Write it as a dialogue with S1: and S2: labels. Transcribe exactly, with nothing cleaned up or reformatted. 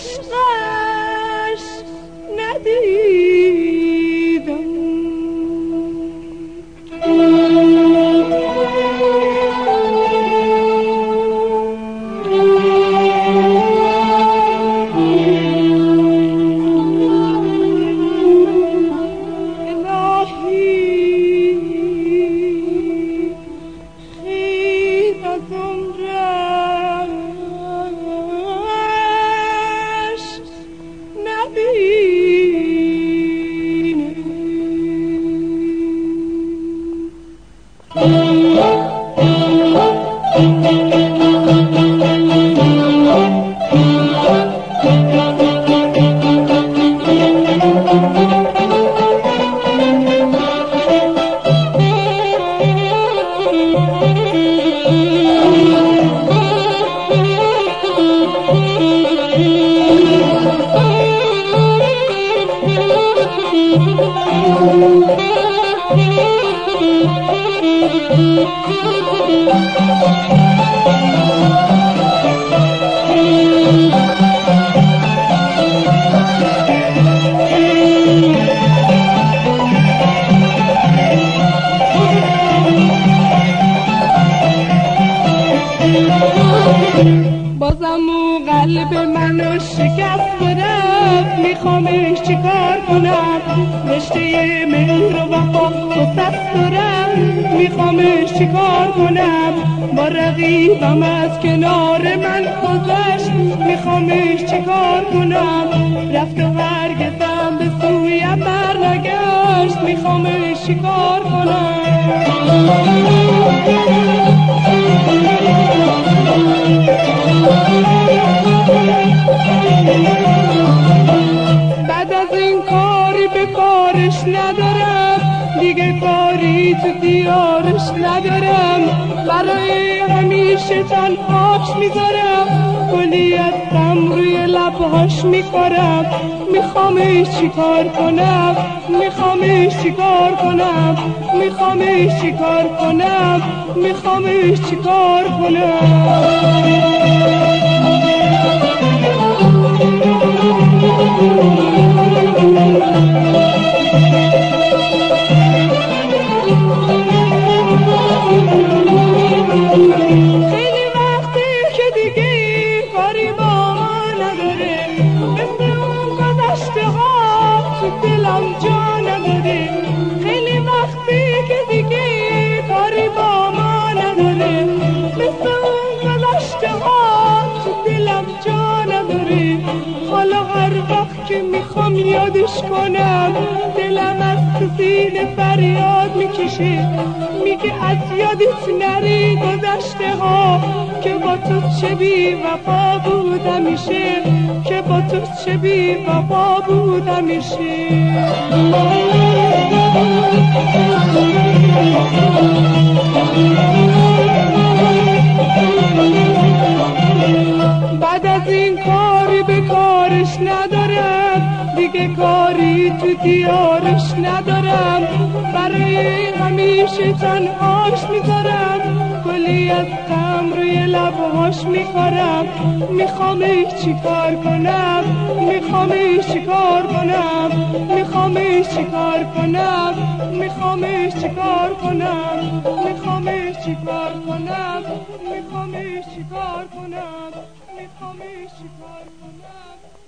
S1: عشقش ندیدم.
S2: بازم او قلب منو شکست رفت، میخوامش چیکار کنم؟ رشته مهر و وفا و سست و رفت، میخوامش چیکار کنم؟ با رقیبم از کنار من گذشت، میخوامش چیکار کنم؟ رفت و هرگزم به سویم برنگشت، میخوامش چیکار کنم؟ بعد از این کاری به کارش ندارم، دیگه کاری تو دیارش ندارم، برای همیشه تنهاش میذارم، گلی از غم روی لبهاش میخورم، میخوامش چیکار کنم؟ میخوامش چیکار کنم؟ میخوامش چیکار کنم؟ میخوامش چیکار کنم؟ خیلی وقتی که دیگه کاری با ما نداره، مثل اون گذشته ها تو دلم جا نداره. خیلی وقتی که دیگه کاری با ما نداره، مثل اون گذشته ها تو دلم جا نداره. حالا هر وقت که میخوام یادش کنم، دلم از تو سینه فریاد میکشه، میگه از یادت نری گذشته ها، که با تو چه بی وفا بود همیشه، که با تو چه بی وفا بود همیشه. بعد از این کاری به کارش ندارم، دیگه کاری تو دیارش ندارم، برای همیشه تنهاش میذارم، گلی از غم روی لبهاش میخورم، میخوامش چیکار کنم؟ میخوامش چیکار کنم؟ میخوامش چیکار کنم؟ میخوامش چیکار کنم؟ میخوامش چیکار کنم؟ میخوامش چیکار کنم؟ میخوامش چیکار کنم؟